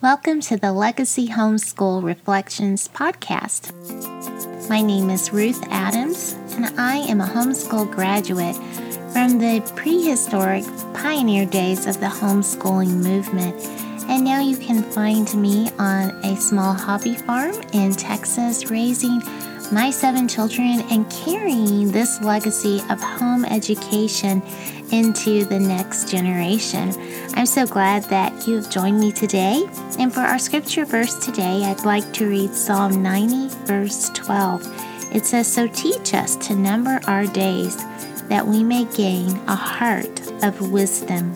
Welcome to the Legacy Homeschool Reflections podcast. My name is Ruth Adams, and I am a homeschool graduate from the prehistoric pioneer days of the homeschooling movement. And now you can find me on a small hobby farm in Texas, raising my 7 children and carrying this legacy of home education into the next generation. I'm so glad that you've joined me today. And for our scripture verse today, I'd like to read Psalm 90, verse 12. It says, "So teach us to number our days, that we may gain a heart of wisdom."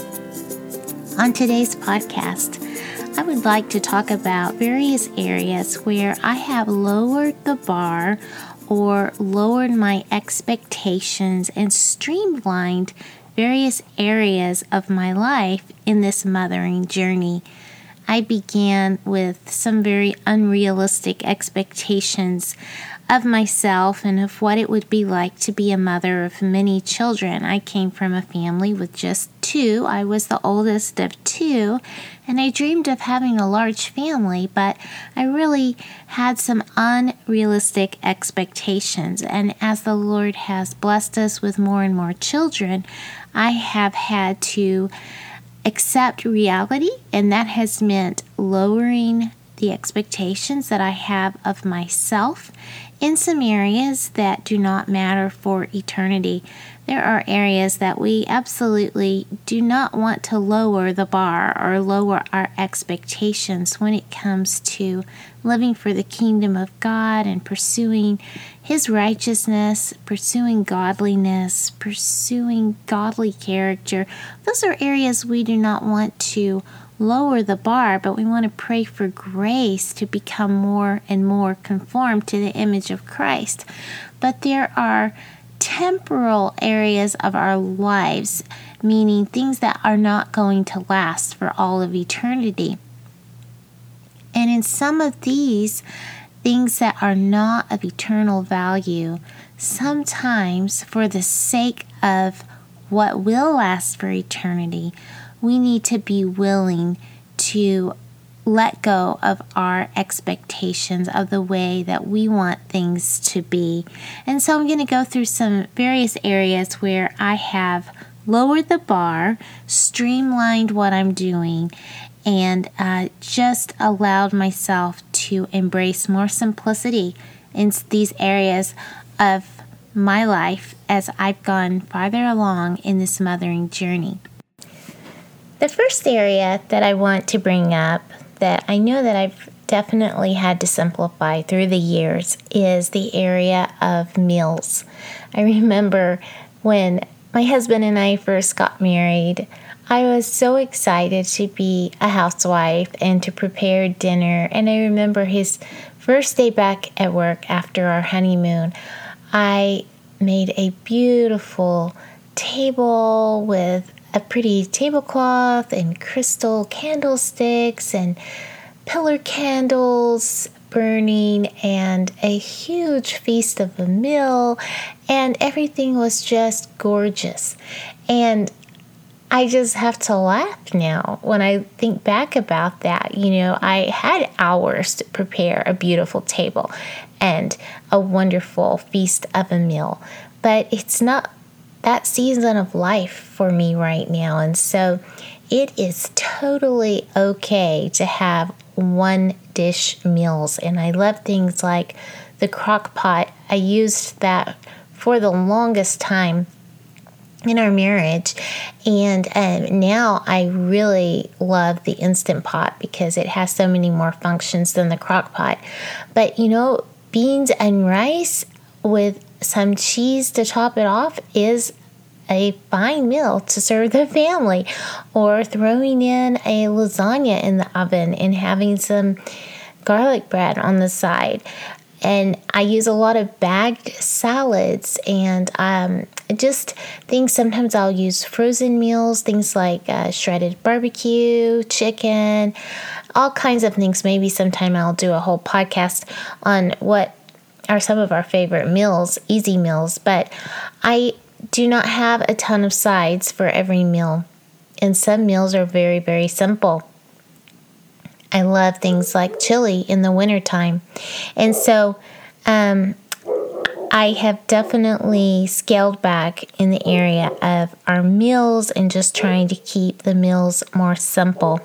On today's podcast, I would like to talk about various areas where I have lowered the bar or lowered my expectations and streamlined various areas of my life in this mothering journey. I began with some very unrealistic expectations of myself and of what it would be like to be a mother of many children. I came from a family with just 2. I was the oldest of 2, and I dreamed of having a large family, but I really had some unrealistic expectations. And as the Lord has blessed us with more and more children, I have had to accept reality, and that has meant lowering the expectations that I have of myself in some areas that do not matter for eternity. There are areas that we absolutely do not want to lower the bar or lower our expectations when it comes to living for the kingdom of God and pursuing His righteousness, pursuing godliness, pursuing godly character. Those are areas we do not want to lower the bar, but we want to pray for grace to become more and more conformed to the image of Christ. But there are temporal areas of our lives, meaning things that are not going to last for all of eternity. And in some of these things that are not of eternal value, sometimes for the sake of what will last for eternity, we need to be willing to let go of our expectations of the way that we want things to be. And so I'm going to go through some various areas where I have lowered the bar, streamlined what I'm doing, and just allowed myself to embrace more simplicity in these areas of my life as I've gone farther along in this mothering journey. The first area that I want to bring up that I know that I've definitely had to simplify through the years is the area of meals. I remember when my husband and I first got married, I was so excited to be a housewife and to prepare dinner. And I remember his first day back at work after our honeymoon, I made a beautiful table with a pretty tablecloth and crystal candlesticks and pillar candles burning and a huge feast of a meal, and everything was just gorgeous. And I just have to laugh now when I think back about that. You know, I had hours to prepare a beautiful table and a wonderful feast of a meal, but it's not that season of life for me right now. And so it is totally okay to have one dish meals. And I love things like the crock pot. I used that for the longest time in our marriage. And now I really love the Instant Pot because it has so many more functions than the crock pot. But you know, beans and rice with some cheese to top it off is a fine meal to serve the family, or throwing in a lasagna in the oven and having some garlic bread on the side. And I use a lot of bagged salads and just things. Sometimes I'll use frozen meals, things like shredded barbecue, chicken, all kinds of things. Maybe sometime I'll do a whole podcast on what are some of our favorite meals, easy meals. But I do not have a ton of sides for every meal. And some meals are very, very simple. I love things like chili in the wintertime. And so I have definitely scaled back in the area of our meals and just trying to keep the meals more simple.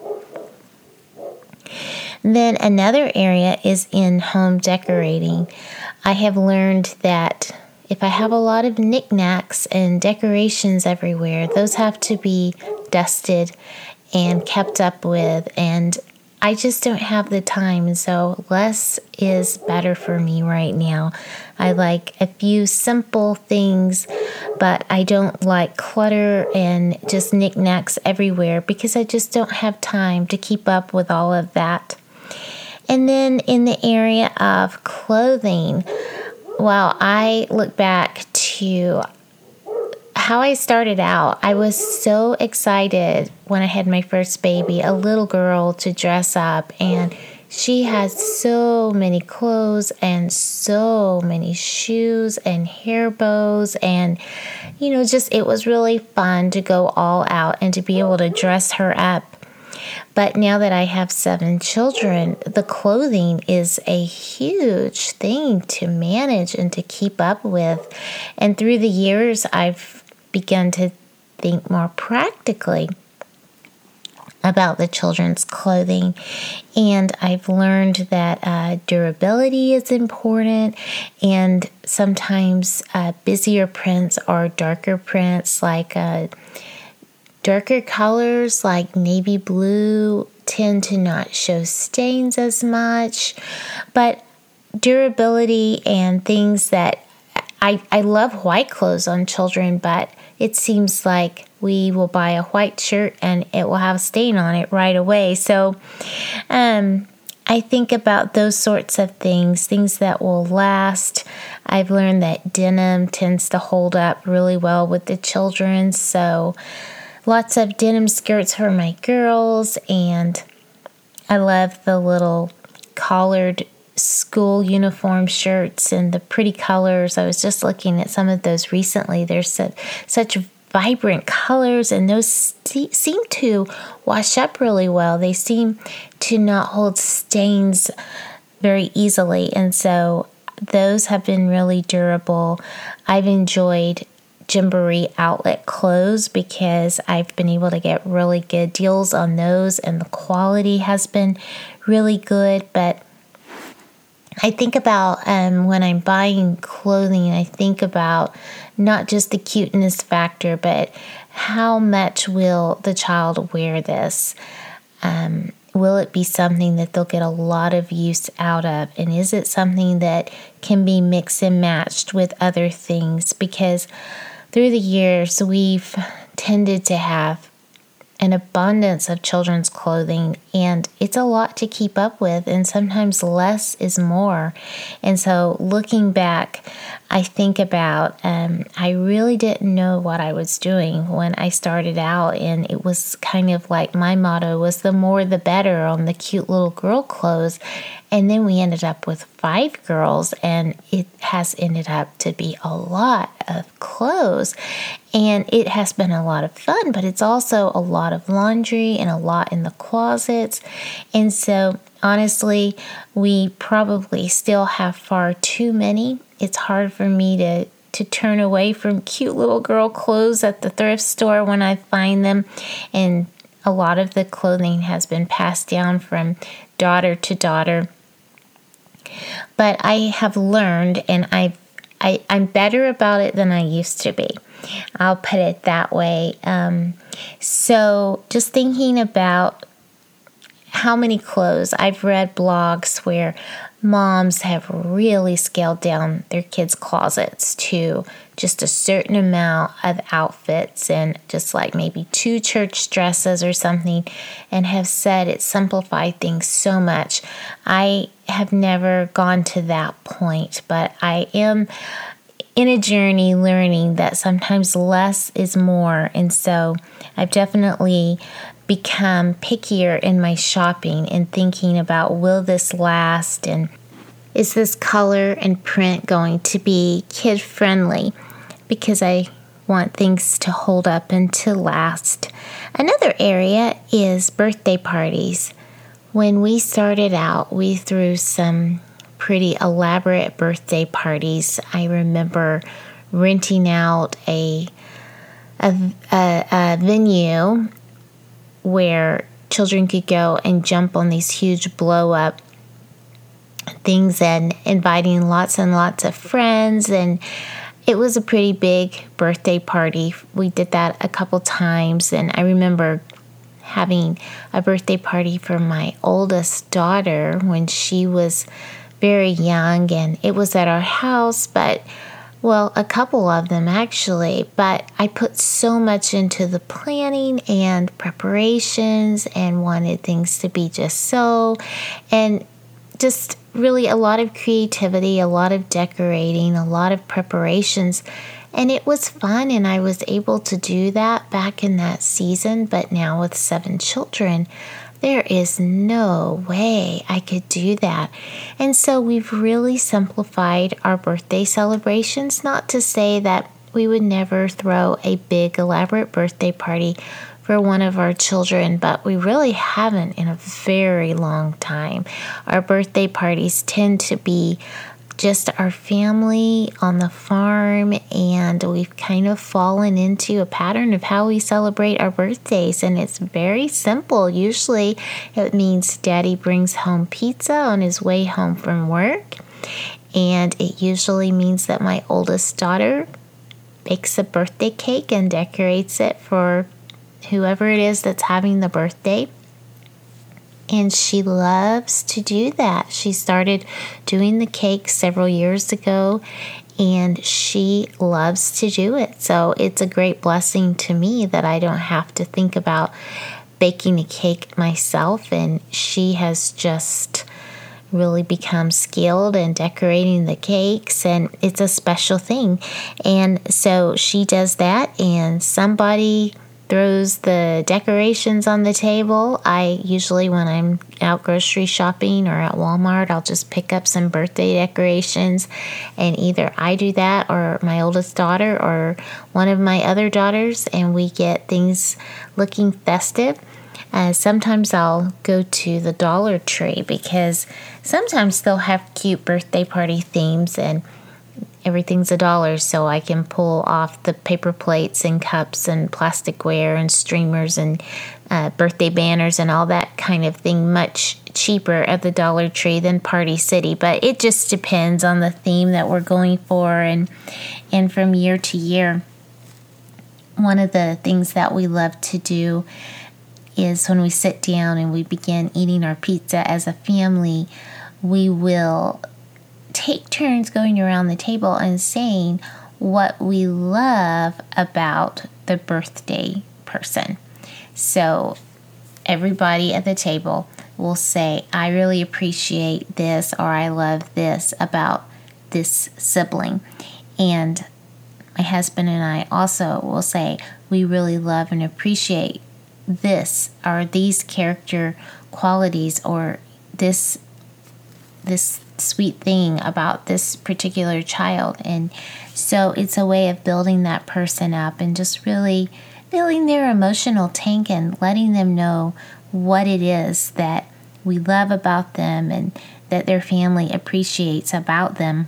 Then another area is in home decorating. I have learned that if I have a lot of knickknacks and decorations everywhere, those have to be dusted and kept up with, and I just don't have the time, and so less is better for me right now. I like a few simple things, but I don't like clutter and just knickknacks everywhere because I just don't have time to keep up with all of that. And then in the area of clothing, well, I look back to how I started out. I was so excited when I had my first baby, a little girl, to dress up, and she had so many clothes and so many shoes and hair bows, and just it was really fun to go all out and to be able to dress her up. But now that I have 7 children, the clothing is a huge thing to manage and to keep up with. And through the years, I've begun to think more practically about the children's clothing. And I've learned that durability is important, and sometimes busier prints or darker prints, like darker colors like navy blue tend to not show stains as much. But durability and things that I love white clothes on children, but it seems like we will buy a white shirt and it will have a stain on it right away. So I think about those sorts of things that will last. I've learned that denim tends to hold up really well with the children, so lots of denim skirts for my girls, and I love the little collared school uniform shirts and the pretty colors. I was just looking at some of those recently. There's such vibrant colors, and those seem to wash up really well. They seem to not hold stains very easily, and so those have been really durable. I've enjoyed Gymboree outlet clothes because I've been able to get really good deals on those, and the quality has been really good. But I think about when I'm buying clothing, I think about not just the cuteness factor, but how much will the child wear this? Will it be something that they'll get a lot of use out of? And is it something that can be mixed and matched with other things? Because through the years, we've tended to have an abundance of children's clothing, and it's a lot to keep up with, and sometimes less is more. And so looking back, I think about I really didn't know what I was doing when I started out, and it was kind of like my motto was the more the better on the cute little girl clothes. And then we ended up with 5 girls, and it has ended up to be a lot of clothes. And it has been a lot of fun, but it's also a lot of laundry and a lot in the closets. And so, honestly, we probably still have far too many. It's hard for me to turn away from cute little girl clothes at the thrift store when I find them. And a lot of the clothing has been passed down from daughter to daughter. But I have learned, and I'm better about it than I used to be. I'll put it that way. So just thinking about how many clothes. I've read blogs where moms have really scaled down their kids' closets to just a certain amount of outfits and just like maybe 2 church dresses or something, and have said it simplified things so much. I have never gone to that point, but I am in a journey learning that sometimes less is more. And so I've definitely become pickier in my shopping and thinking about, will this last, and is this color and print going to be kid friendly, because I want things to hold up and to last. Another area is birthday parties. When we started out, we threw some pretty elaborate birthday parties. I remember renting out a venue where children could go and jump on these huge blow-up things and inviting lots and lots of friends, and it was a pretty big birthday party. We did that a couple times, and I remember having a birthday party for my oldest daughter when she was very young, and it was at our house, but a couple of them actually, but I put so much into the planning and preparations and wanted things to be just so, and just really a lot of creativity, a lot of decorating, a lot of preparations. And it was fun, and I was able to do that back in that season. But now with 7 children, there is no way I could do that. And so we've really simplified our birthday celebrations. Not to say that we would never throw a big, elaborate birthday party for one of our children, but we really haven't in a very long time. Our birthday parties tend to be just our family on the farm, and we've kind of fallen into a pattern of how we celebrate our birthdays, and it's very simple. Usually it means Daddy brings home pizza on his way home from work, and it usually means that my oldest daughter bakes a birthday cake and decorates it for whoever it is that's having the birthday. And she loves to do that. She started doing the cake several years ago, and she loves to do it. So it's a great blessing to me that I don't have to think about baking a cake myself, and she has just really become skilled in decorating the cakes, and it's a special thing. And so she does that, and somebody throws the decorations on the table. I usually, when I'm out grocery shopping or at Walmart, I'll just pick up some birthday decorations, and either I do that or my oldest daughter or one of my other daughters, and we get things looking festive. Sometimes I'll go to the Dollar Tree because sometimes they'll have cute birthday party themes, and everything's $1, so I can pull off the paper plates and cups and plasticware and streamers and birthday banners and all that kind of thing much cheaper at the Dollar Tree than Party City. But it just depends on the theme that we're going for, and from year to year. One of the things that we love to do is when we sit down and we begin eating our pizza as a family, we will take turns going around the table and saying what we love about the birthday person. So everybody at the table will say, I really appreciate this, or I love this about this sibling. And my husband and I also will say, we really love and appreciate this, or these character qualities, or this sweet thing about this particular child. And so it's a way of building that person up and just really filling their emotional tank and letting them know what it is that we love about them and that their family appreciates about them.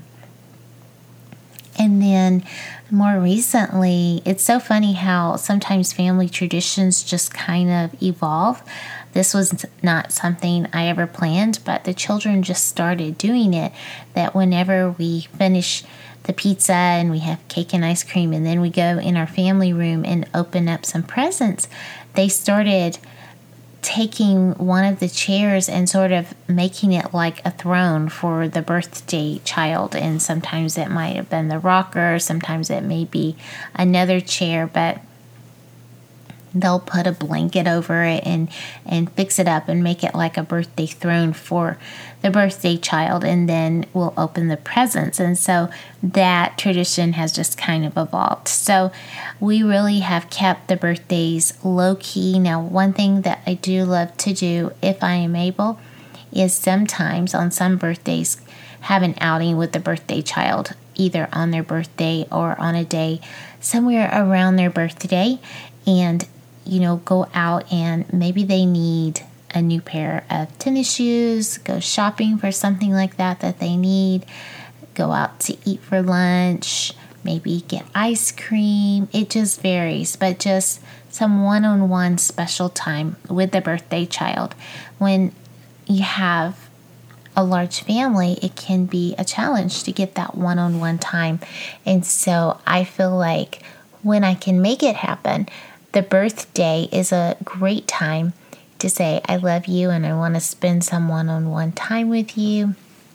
And then more recently, it's so funny how sometimes family traditions just kind of evolve. This was not something I ever planned, but the children just started doing it, that whenever we finish the pizza and we have cake and ice cream and then we go in our family room and open up some presents, they started taking one of the chairs and sort of making it like a throne for the birthday child. And sometimes it might have been the rocker, sometimes it may be another chair, but they'll put a blanket over it and fix it up and make it like a birthday throne for the birthday child, and then we'll open the presents. And so that tradition has just kind of evolved. So we really have kept the birthdays low key. Now, one thing that I do love to do, if I am able, is sometimes on some birthdays have an outing with the birthday child, either on their birthday or on a day somewhere around their birthday, and go out, and maybe they need a new pair of tennis shoes, go shopping for something like that they need, go out to eat for lunch, maybe get ice cream. It just varies, but just some one-on-one special time with the birthday child. When you have a large family, it can be a challenge to get that one-on-one time. And so I feel like when I can make it happen, the birthday is a great time to say, I love you and I want to spend some one-on-one time with you.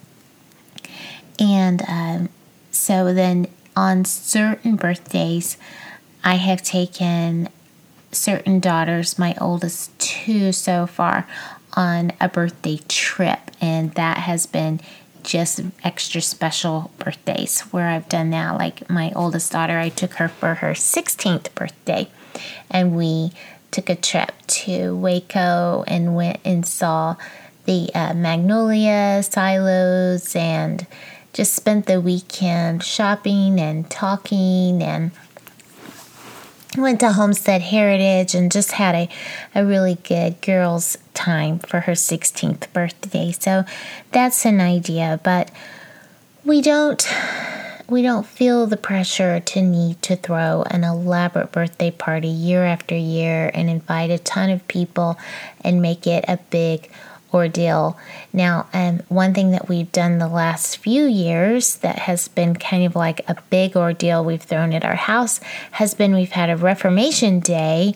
And so then on certain birthdays, I have taken certain daughters, my oldest 2 so far, on a birthday trip. And that has been just extra special birthdays where I've done that. Like my oldest daughter, I took her for her 16th birthday. And we took a trip to Waco and went and saw the Magnolia silos and just spent the weekend shopping and talking, and went to Homestead Heritage and just had a really good girls' time for her 16th birthday. So that's an idea, but we don't feel the pressure to need to throw an elaborate birthday party year after year and invite a ton of people and make it a big ordeal. Now, one thing that we've done the last few years that has been kind of like a big ordeal we've thrown at our house has been we've had a Reformation Day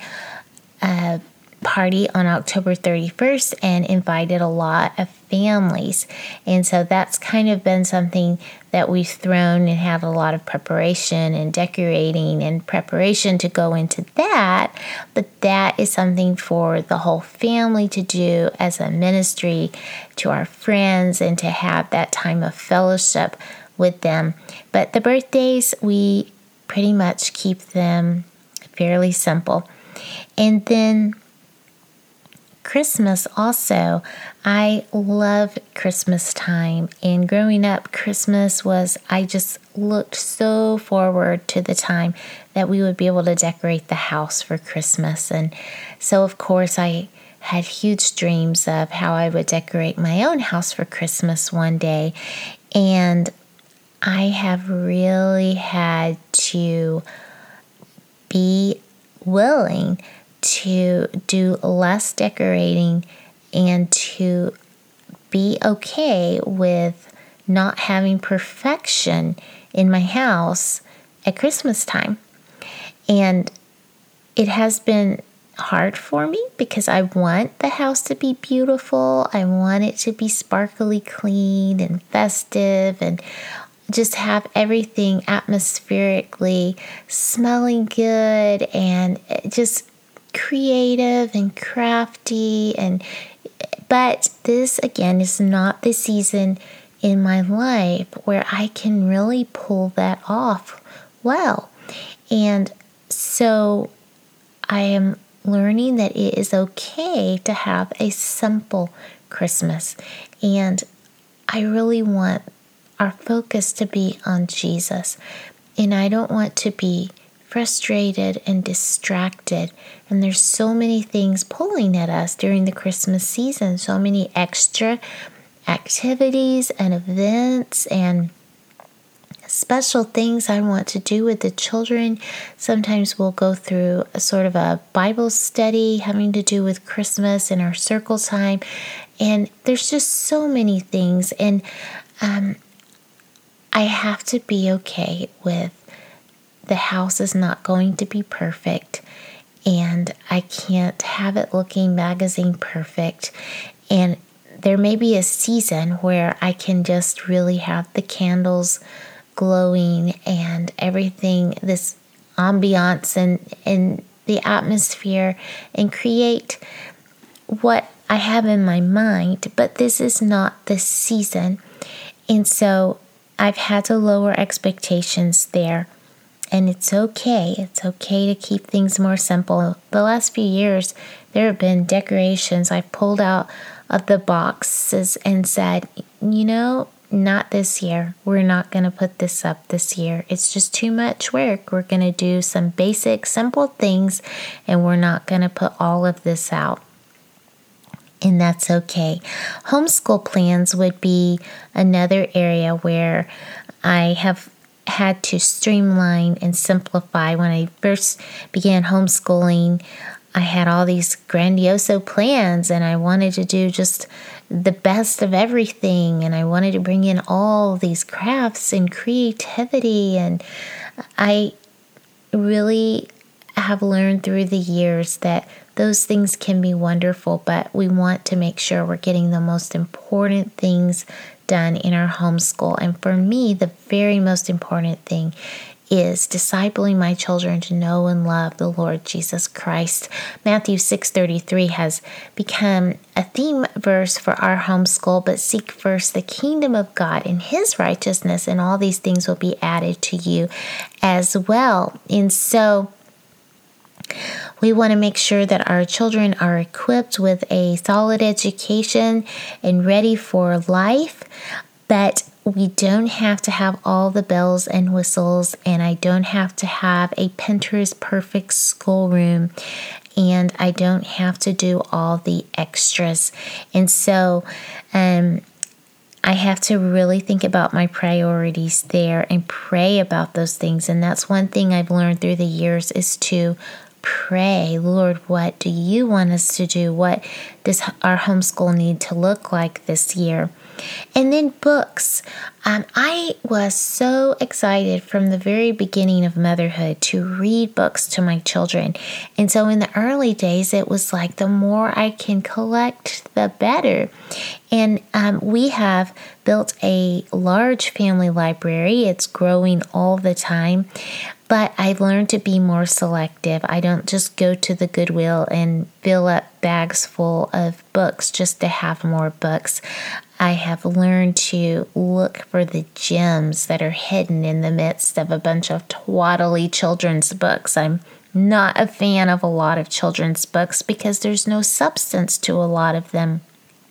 party on October 31st and invited a lot of families. And so that's kind of been something that we've thrown and had a lot of preparation and decorating and preparation to go into that. But that is something for the whole family to do as a ministry to our friends and to have that time of fellowship with them. But the birthdays, we pretty much keep them fairly simple. And then Christmas also, I love Christmas time. And growing up, Christmas I just looked so forward to the time that we would be able to decorate the house for Christmas. And so, of course, I had huge dreams of how I would decorate my own house for Christmas one day. And I have really had to be willing to do less decorating and to be okay with not having perfection in my house at Christmas time. And it has been hard for me because I want the house to be beautiful. I want it to be sparkly clean and festive and just have everything atmospherically smelling good and just creative and crafty. But this again is not the season in my life where I can really pull that off well. And so I am learning that it is okay to have a simple Christmas. And I really want our focus to be on Jesus. And I don't want to be frustrated and distracted. And there's so many things pulling at us during the Christmas season, so many extra activities and events and special things I want to do with the children. Sometimes we'll go through a sort of a Bible study having to do with Christmas in our circle time. And there's just so many things. And I have to be okay with the house is not going to be perfect, and I can't have it looking magazine perfect. And there may be a season where I can just really have the candles glowing and everything, this ambiance and the atmosphere, and create what I have in my mind. But this is not the season. And so I've had to lower expectations there. And it's okay. It's okay to keep things more simple. The last few years, there have been decorations I pulled out of the boxes and said, not this year. We're not going to put this up this year. It's just too much work. We're going to do some basic, simple things, and we're not going to put all of this out. and that's okay. Homeschool plans would be another area where I have had to streamline and simplify. When I first began homeschooling, I had all these grandiose plans, and I wanted to do just the best of everything, and I wanted to bring in all these crafts and creativity, and I really have learned through the years that those things can be wonderful, but we want to make sure we're getting the most important things done in our homeschool. And for me, the very most important thing is discipling my children to know and love the Lord Jesus Christ. Matthew 6:33 has become a theme verse for our homeschool, but seek first the kingdom of God and His righteousness, and all these things will be added to you as well. And so we want to make sure that our children are equipped with a solid education and ready for life, but we don't have to have all the bells and whistles, and I don't have to have a Pinterest perfect schoolroom, and I don't have to do all the extras. And so I have to really think about my priorities there and pray about those things. And that's one thing I've learned through the years is to pray. Lord, what do you want us to do? What does our homeschool need to look like this year? And then books. I was so excited from the very beginning of motherhood to read books to my children. And so in the early days, it was like the more I can collect, the better. And we have built a large family library. It's growing all the time. But I've learned to be more selective. I don't just go to the Goodwill and fill up bags full of books just to have more books. I have learned to look for the gems that are hidden in the midst of a bunch of twaddly children's books. I'm not a fan of a lot of children's books because there's no substance to a lot of them.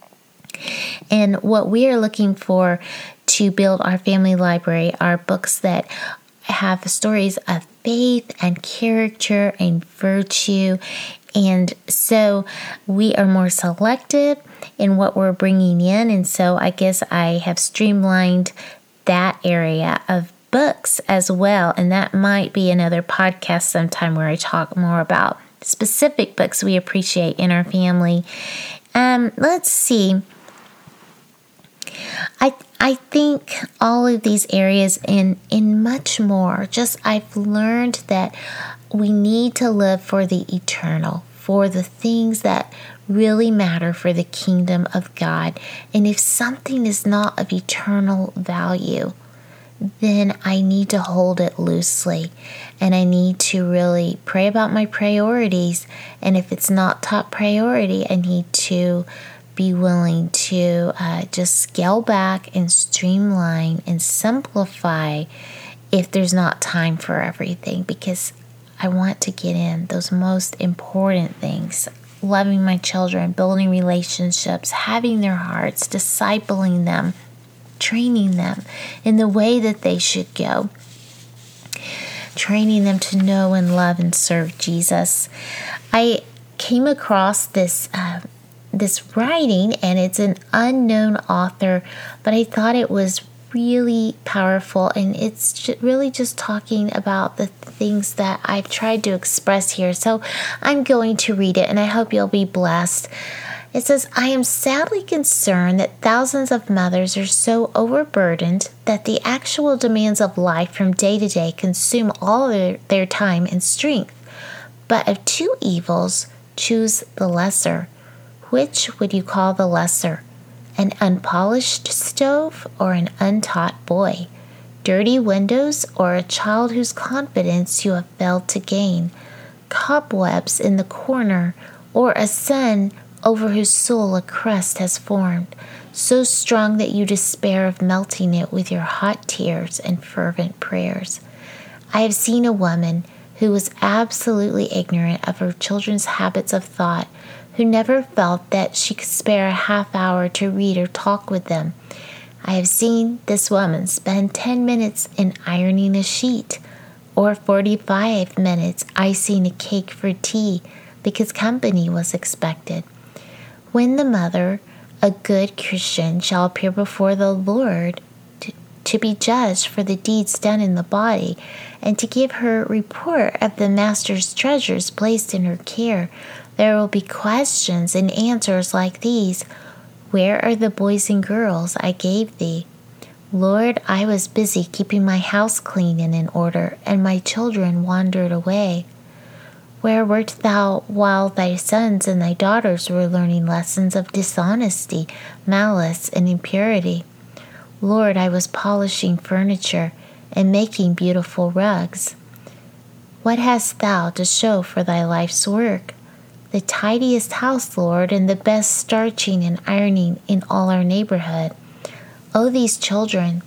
And what we are looking for to build our family library are books that have stories of faith and character and virtue. And so we are more selective in what we're bringing in. And so I guess I have streamlined that area of books as well. And that might be another podcast sometime where I talk more about specific books we appreciate in our family. Let's see. I think all of these areas and much more, just I've learned that we need to live for the eternal, for the things that really matter for the kingdom of God. And if something is not of eternal value, then I need to hold it loosely. And I need to really pray about my priorities. And if it's not top priority, I need to be willing to just scale back and streamline and simplify if there's not time for everything, because I want to get in those most important things: loving my children, building relationships, having their hearts, discipling them, training them in the way that they should go, training them to know and love and serve Jesus. I came across this writing, and it's an unknown author, but I thought it was really powerful, and it's really just talking about the things that I've tried to express here. So I'm going to read it, and I hope you'll be blessed. It says, I am sadly concerned that thousands of mothers are so overburdened that the actual demands of life from day to day consume all their time and strength. But of two evils, choose the lesser. Which would you call the lesser? An unpolished stove or an untaught boy? Dirty windows or a child whose confidence you have failed to gain? Cobwebs in the corner or a son over whose soul a crust has formed, so strong that you despair of melting it with your hot tears and fervent prayers? I have seen a woman who was absolutely ignorant of her children's habits of thought, who never felt that she could spare a half hour to read or talk with them. I have seen this woman spend 10 minutes in ironing a sheet, or 45 minutes icing a cake for tea because company was expected. When the mother, a good Christian, shall appear before the Lord to be judged for the deeds done in the body, and to give her report of the master's treasures placed in her care, there will be questions and answers like these. Where are the boys and girls I gave thee? Lord, I was busy keeping my house clean and in order, and my children wandered away. Where wert thou while thy sons and thy daughters were learning lessons of dishonesty, malice, and impurity? Lord, I was polishing furniture and making beautiful rugs. What hast thou to show for thy life's work? The tidiest house, Lord, and the best starching and ironing in all our neighborhood. Oh, these children,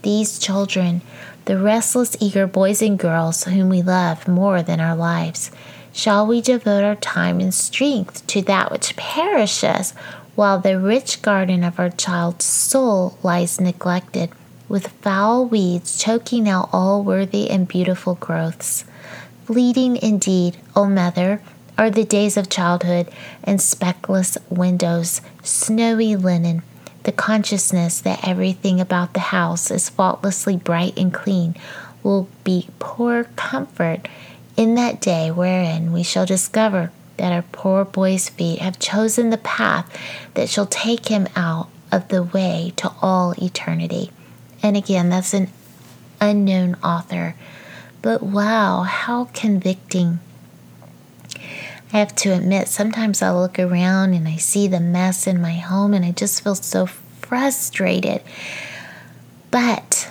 the restless, eager boys and girls whom we love more than our lives. Shall we devote our time and strength to that which perishes, while the rich garden of our child's soul lies neglected, with foul weeds choking out all worthy and beautiful growths? Fleeting indeed, O mother, are the days of childhood, and speckless windows, snowy linen, the consciousness that everything about the house is faultlessly bright and clean will be poor comfort in that day wherein we shall discover that our poor boy's feet have chosen the path that shall take him out of the way to all eternity. And again, that's an unknown author. But wow, how convicting. I have to admit, sometimes I look around and I see the mess in my home and I just feel so frustrated. But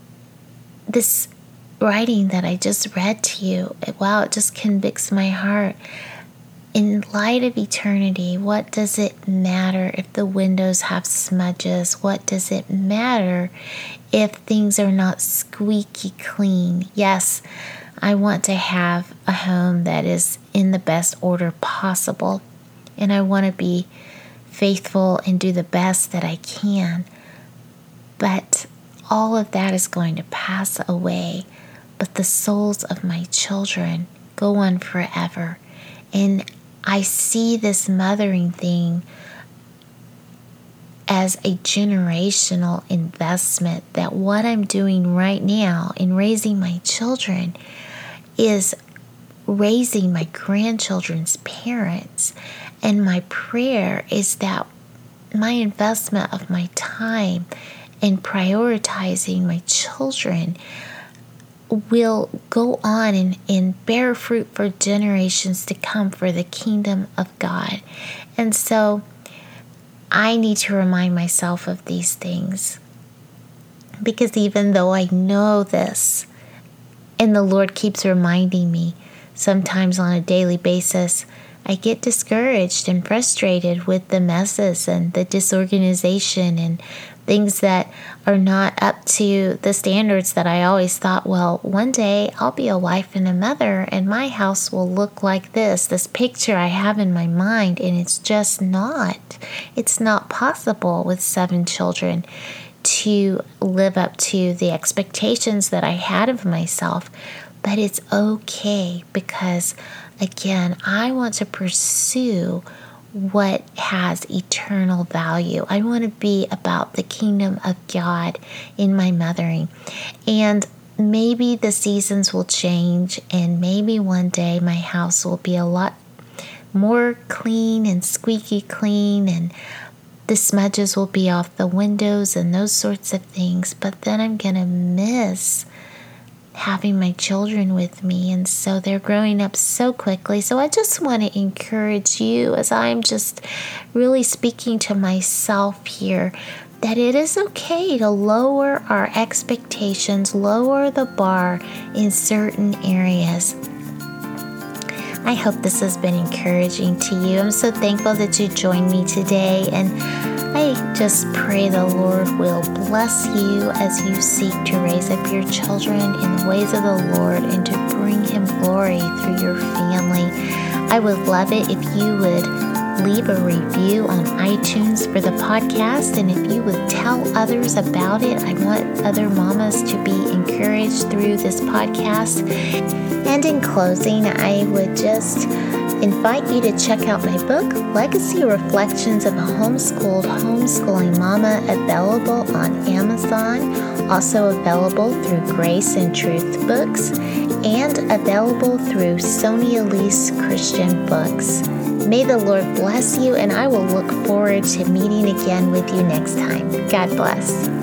this writing that I just read to you, wow, it just convicts my heart. In light of eternity, what does it matter if the windows have smudges? What does it matter if things are not squeaky clean? Yes, I want to have a home that is in the best order possible, and I want to be faithful and do the best that I can. But all of that is going to pass away. But the souls of my children go on forever. And I see this mothering thing as a generational investment, that what I'm doing right now in raising my children is raising my grandchildren's parents. And my prayer is that my investment of my time in prioritizing my children will go on and bear fruit for generations to come for the kingdom of God. And so I need to remind myself of these things, because even though I know this, and the Lord keeps reminding me sometimes on a daily basis, I get discouraged and frustrated with the messes and the disorganization and things that are not up to the standards that I always thought, well, one day I'll be a wife and a mother and my house will look like this picture I have in my mind. And it's just not. It's not possible with 7 children to live up to the expectations that I had of myself. But it's okay, because again, I want to pursue what has eternal value. I want to be about the kingdom of God in my mothering. And maybe the seasons will change, and maybe one day my house will be a lot more clean and squeaky clean, and the smudges will be off the windows and those sorts of things. But then I'm going to miss having my children with me, and so they're growing up so quickly. So I just want to encourage you, as I'm just really speaking to myself here, that it is okay to lower our expectations, lower the bar in certain areas. I hope this has been encouraging to you. I'm so thankful that you joined me today, and I just pray the Lord will bless you as you seek to raise up your children in the ways of the Lord and to bring Him glory through your family. I would love it if you would leave a review on iTunes for the podcast, and if you would tell others about it. I want other mamas to be encouraged through this podcast. And in closing, I would just invite you to check out my book, Legacy Reflections of a Homeschooled Homeschooling Mama, available on Amazon, also available through Grace and Truth Books, and available through Sonia Elise Christian Books. May the Lord bless you, and I will look forward to meeting again with you next time. God bless.